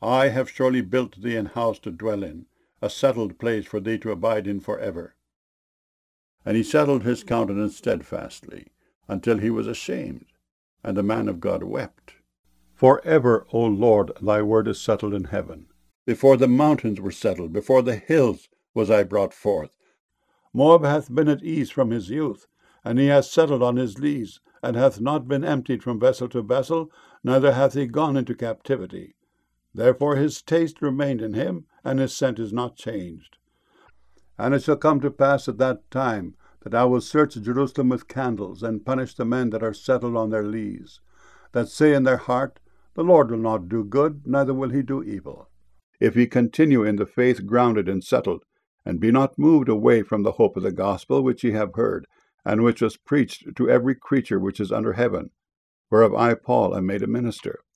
I have surely built thee an house to dwell in, a settled place for thee to abide in for ever. And he settled his countenance steadfastly, until he was ashamed, and the man of God wept. For ever, O Lord, thy word is settled in heaven. Before the mountains were settled, before the hills was I brought forth. Moab hath been at ease from his youth, and he hath settled on his lees, and hath not been emptied from vessel to vessel, neither hath he gone into captivity. Therefore his taste remained in him, and his scent is not changed. And it shall come to pass at that time, that I will search Jerusalem with candles, and punish the men that are settled on their lees, that say in their heart, The Lord will not do good, neither will he do evil. If ye continue in the faith grounded and settled, and be not moved away from the hope of the gospel which ye have heard, and which was preached to every creature which is under heaven, whereof I, Paul, am made a minister.